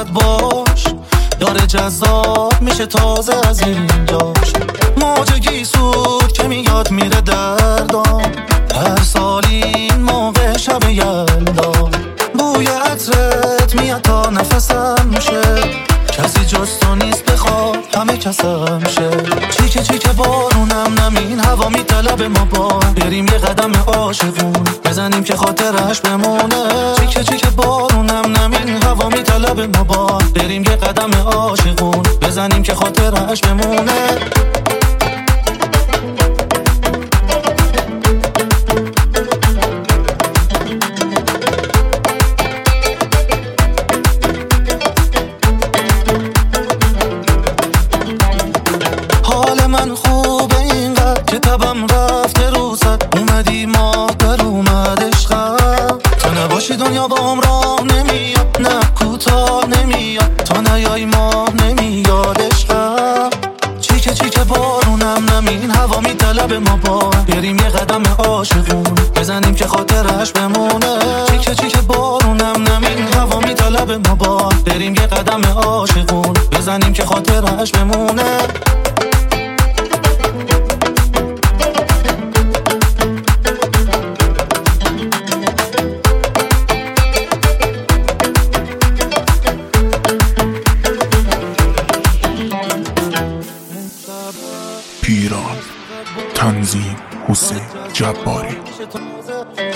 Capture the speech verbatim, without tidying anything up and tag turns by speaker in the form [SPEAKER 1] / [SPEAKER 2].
[SPEAKER 1] راحت باش، داره جذاب میشه تازه از اینجاش. موج گیسود که میاد میره دردام، هر سال این موقع شب یلدا. بوی عطرت میاد تا نفسم شه، کسی جز تو نیست بخواد همه کسم شه. چیکه چیکه بارونم نم این هوا میطلب ما با بریم یه قدم عاشقون بزنیم که خاطرش بمونه. چیکه چیکه بارونم نم این هوا میطلب ما با بریم یه قدم عاشقون بزنیم که خاطرش بمونه. من خوبه اینقدر که تبم رفته رو سر، اومدی ماه در اومد عشقم. تو نباشی دنیا با هم راه نمیاد، نه کوتاه نمیاد، تا نیای ماه نمیاد عشقم. چیکه چیکه بارونم نم این هوا میطلب ما با بریم یه قدم عاشقون بزنیم که خاطرش بمونه. چیکه چیکه بارونم نم این هوا میطلب ما با بریم یه قدم عاشقون بزنیم که خاطرش بمونه.
[SPEAKER 2] پیران تنظیم حسین جباری.